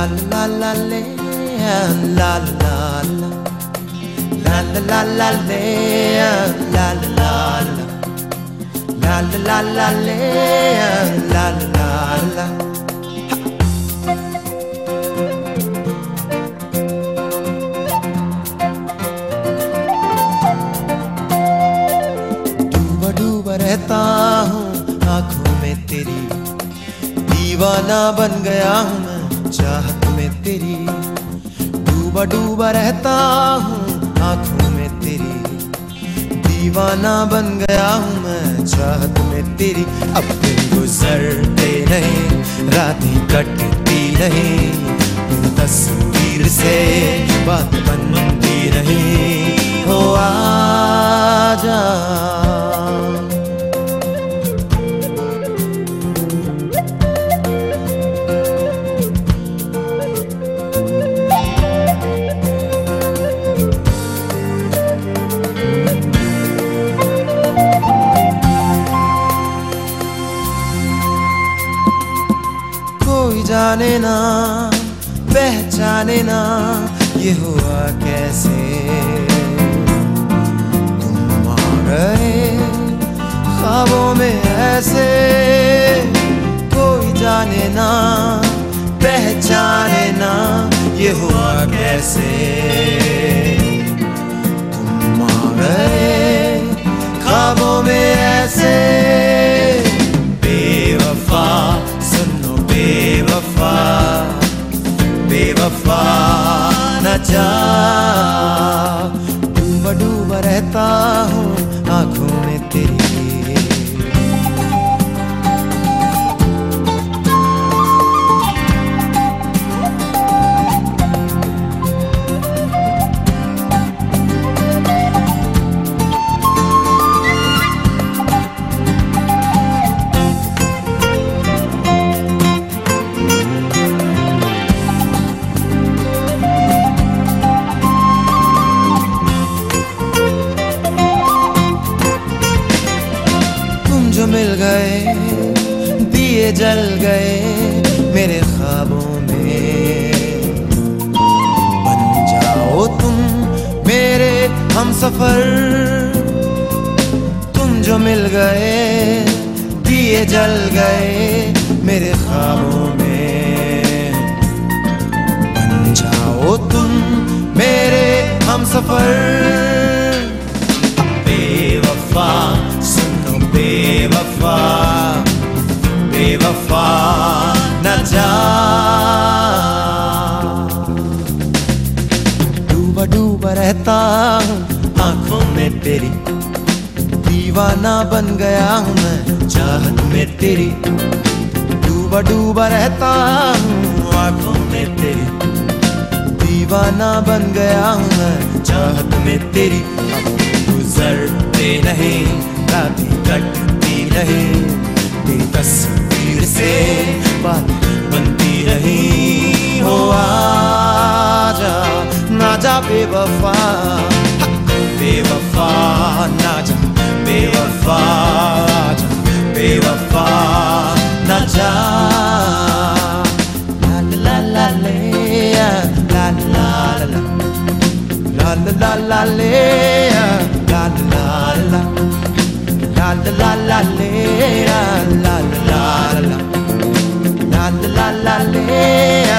la la le, la la la, la la la la le, la la la, la la la la le, la la la. डूबा डूबा रहता हूँ आँखों में तेरी, दीवाना बन गया हूँ मैं चाहत में तेरी। डूबा डूबा रहता हूँ आँखों में तेरी, दीवाना बन गया हूँ मैं चाहत में तेरी। अब दिन गुजरते नहीं, रातें कटती नहीं, तस्वीर से बात बनती नहीं। हो आजा जाने ना पहचाने ना ये हुआ कैसे, तुम आ गए ख्वाबों में ऐसे। कोई जाने ना पहचाने ना ये हुआ कैसे, तुम आ गए ख्वाबों में ऐसे। बेवफा सुनो बेवफा, बेवफा न जा। डूबा डूबा रहता हूँ आँखों में तेरी। जो मिल गए दिए जल गए मेरे ख्वाबों में, बन जाओ तुम मेरे हमसफर। तुम जो मिल गए दिए जल गए मेरे ख्वाबों में, बन जाओ तुम मेरे हमसफर। बेवफा बेवफा, बेवफा न जा। डूबा डूबा रहता हूँ आँखों में तेरी, दीवाना बन गया हूँ मैं चाहत में तेरी। डूबा डूबा रहता हूँ आँखों में तेरी, दीवाना बन गया हूँ मैं चाहत में तेरी। गुजरते नहीं रातें कटती नहीं, तेरी तस्वीर से बात बनती रही। हो आजा ना जा बेवफा, बेवफा ना जा, बेवफा आजा, बेवफा ना जा। ला ला ला ले, ला ला ला, ला ला ला ले, ला ला ला, la la la la la la la la la la la la la